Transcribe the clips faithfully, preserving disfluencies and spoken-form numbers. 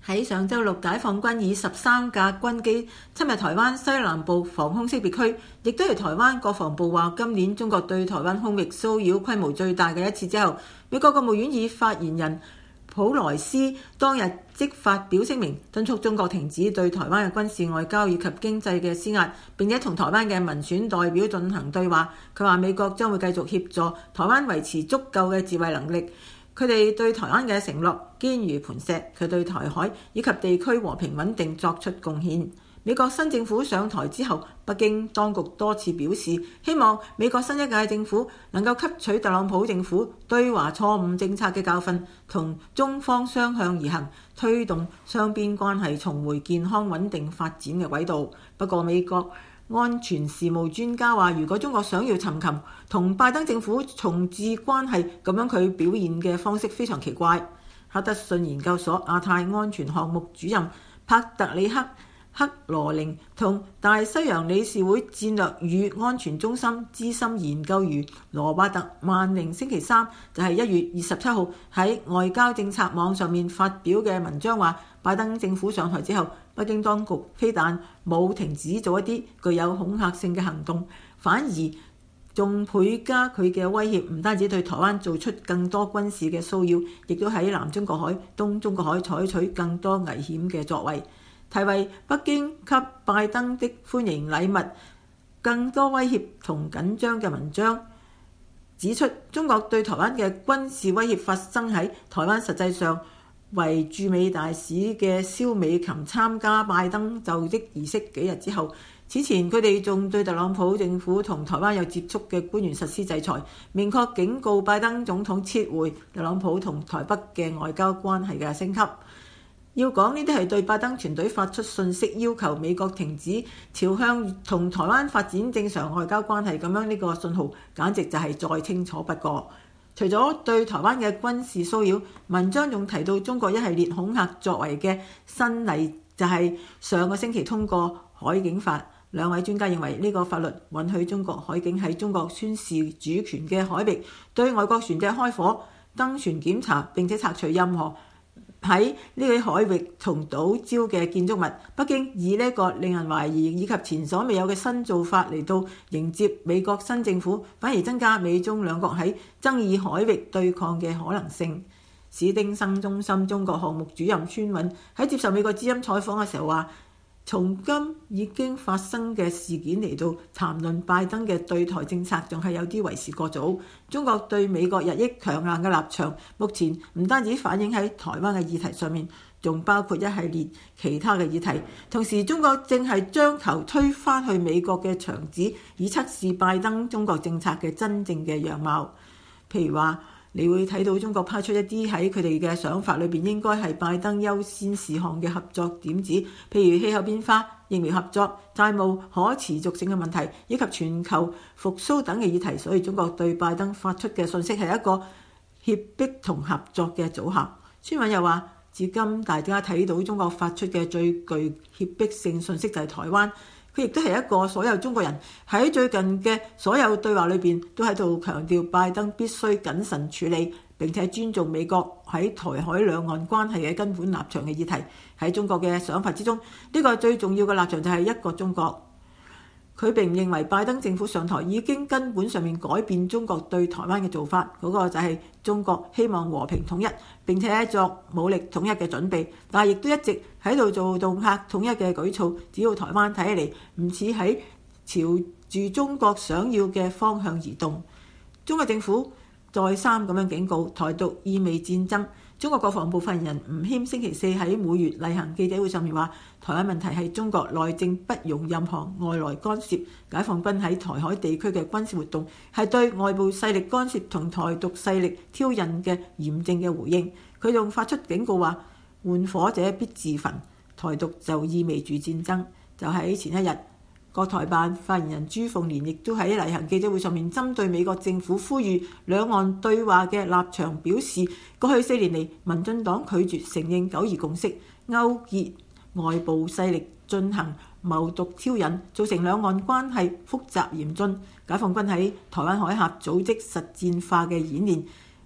喺上週六，解放軍以十三架軍機侵入台灣西南部防空識別區，亦都係台灣國防部話今年中國對台灣空域騷擾規模最大嘅一次之後，美國國務院以發言人普萊斯當日即發表聲明，敦促中國停止對台灣嘅軍事外交以及經濟嘅施壓，並且同台灣嘅民選代表進行對話。佢話美國將會繼續協助台灣維持足夠嘅自衛能力。佢哋對台灣嘅承諾堅如磐石，佢對台海以及地區和平穩定作出貢獻。美國新政府上台之後，北京當局多次表示希望美國新一屆政府能夠吸取特朗普政府對華錯誤政策嘅教訓，同中方相向而行，推動雙邊關係重回健康穩定發展嘅軌道。不過美國安全事務專家話，如果中國想要尋求同拜登政府重置關係，咁樣佢表現嘅方式非常奇怪。哈德遜研究所亞太安全項目主任帕特里克克羅寧同大西洋理事會戰略與安全中心資深研究員羅伯特萬寧星期三就係一月二十七號喺外交政策網上面發表嘅文章話，拜登政府上台之後，北京當局非但冇停止做一啲具有恐嚇性嘅行動，反而仲倍加佢嘅威脅，唔單止對台灣做出更多軍事嘅騷擾，亦都喺南中國海、東中國海採取更多危險嘅作為。題為北京給拜登的歡迎禮物，更多威脅同緊張嘅文章指出，中國對台灣嘅軍事威脅發生喺台灣實際上為駐美大使嘅蕭美琴參加拜登就職儀式幾日之後。此前佢哋仲對特朗普政府同台灣有接觸嘅官員實施制裁，明確警告拜登總統撤回特朗普同台北嘅外交關係嘅升級。要講呢啲係對拜登團隊發出訊息，要求美國停止朝向同台灣發展正常外交關係咁樣，呢個信號簡直就係再清楚不過。除咗對台灣嘅軍事騷擾，文章仲提到中國一系列恐嚇作為嘅新例，就係上個星期通過海警法。兩位專家認為呢個法律允許中國海警喺中國宣示主權嘅海域對外國船隻開火、登船檢查並且拆除任何喺呢個海域同島礁嘅建築物。北京以呢個令人懷疑以及前所未有嘅新做法嚟到迎接美國新政府，反而增加美中兩國喺爭議海域對抗嘅可能性。史丁生中心中國項目主任孫韻喺接受美國之音採訪嘅時候話，從今已經發生嘅事件嚟到談論拜登嘅對台政策，仲係有啲為時過早。中國對美國日益強硬嘅立場，目前唔單止反映喺台灣嘅議題上面，仲包括一系列其他嘅議題。同時，中國正係將球推返去美國嘅場子，以測試拜登中國政策嘅真正嘅樣貌。譬如話，你會睇到中國派出一啲喺佢哋嘅想法裏邊應該係拜登優先事項嘅合作點子，譬如氣候變化、疫苗合作、債務可持續性嘅問題，以及全球復甦等嘅議題。所以中國對拜登發出嘅信息係一個脅迫同合作嘅組合。孫韻又話，至今大家睇到中國發出嘅最具脅迫性信息就係台灣。佢亦都係一個所有中國人喺最近嘅所有對話裏邊都喺度強調拜登必須謹慎處理並且尊重美國喺台海兩岸關係嘅根本立場嘅議題。喺中國嘅想法之中，呢個最重要嘅立場就係一個中國。佢並唔認為拜登政府上台已經根本上面改變中國對台灣嘅做法，嗰個就係中國希望和平統一並且作武力統一嘅準備，但係亦都一直喺度做恫嚇統一嘅舉措。只要台灣睇起嚟唔似喺朝住中國想要嘅方向移動。中國政府再三咁樣警告，台獨意味戰爭。中國國防部發言人吳謙星期四喺每月例行記者會上面話，台灣問題係中國內政，不容任何外來干涉。解放軍喺台海地區嘅軍事活動係對外部勢力干涉同台獨勢力挑釁嘅嚴正嘅回應。佢仲發出警告話，玩火者必自焚，台獨就意味住戰爭。就喺前一日，國台辦發言人朱鳳蓮亦都喺例行記者會上面針對美國政府呼籲兩岸對話嘅立場表示，過去四年嚟，民進黨拒絕承認九二共識，勾結外部勢力進行謀獨挑釁，造成兩岸關係複雜嚴峻。解放軍喺台灣海峽組織實戰化嘅演練，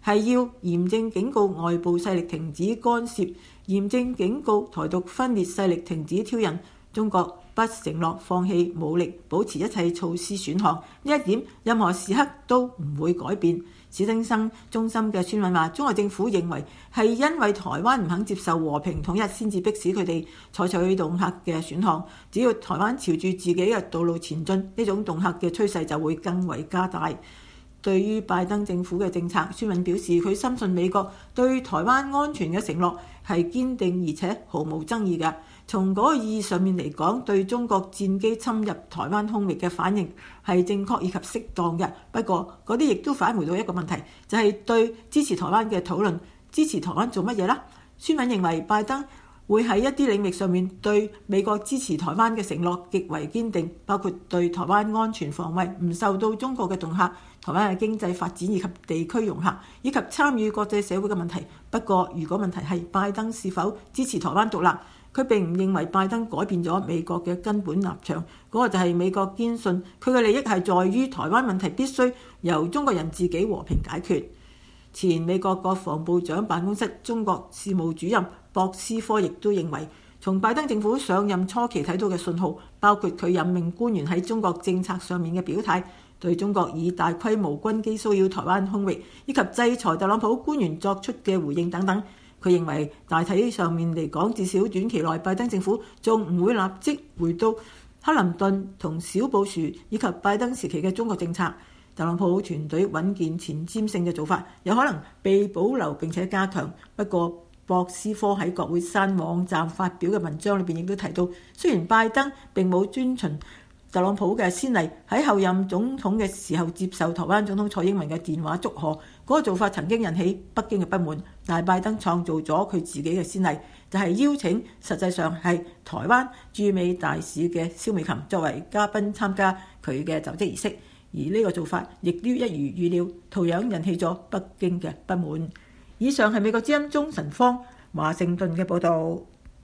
係要嚴正警告外部勢力停止干涉，嚴正警告台獨分裂勢力停止挑釁。中國不承諾放棄武力，保持一切措施選項，呢一點任何時刻都唔會改變。史汀生中心嘅孫敏話：中國政府認為係因為台灣唔肯接受和平統一，先至迫使佢哋採取恫嚇嘅選項。只要台灣朝住自己嘅道路前進，呢種恫嚇嘅趨勢就會更為加大。對於拜登政府嘅政策，孫敏表示佢深信美國對台灣安全嘅承諾係堅定而且毫無爭議嘅。從嗰個意義上面嚟講，對中國戰機侵入台灣空域嘅反應係正確以及適當嘅。不過嗰啲亦都返回到一個問題，就係對支持台灣嘅討論，支持台灣做乜嘢啦？孫敏認為拜登會喺一啲領域上面對美國支持台灣嘅承諾極為堅定，包括對台灣安全防衛唔受到中國嘅恫嚇，台灣嘅經濟發展以及地區融合以及參與國際社會嘅問題。不過如果問題係拜登是否支持台灣獨立，佢並唔認為拜登改變咗美國嘅根本立場，嗰個就係美國堅信佢嘅利益係在於台灣問題必須由中國人自己和平解決。前美國國防部長辦公室中國事務主任博斯科亦都認為，從拜登政府上任初期睇到嘅信號，包括佢任命官員喺中國政策上面嘅表態，對中國以大規模軍機騷擾台灣空域，以及制裁特朗普官員作出嘅回應等等。佢認為大體上面嚟講，至少短期內拜登政府仲唔會立即回到克林頓同小布殊以及拜登時期嘅中國政策。特朗普團隊穩健前瞻性嘅做法有可能被保留並且加強。不過博斯科喺國會山網站發表嘅文章裏邊亦都提到，雖然拜登並冇遵循特朗普嘅先例，喺後任總統嘅時候接受台灣總統蔡英文嘅電話祝賀，嗰、那個做法曾經引起北京嘅不滿，但係拜登創造咗佢自己嘅先例，就係、是、邀請實際上係台灣駐美大使嘅蕭美琴作為嘉賓參加佢嘅就職儀式，而呢個做法亦都一如預料，同樣引起咗北京嘅不滿。以上係美國之音鐘晨芳華盛頓嘅報導。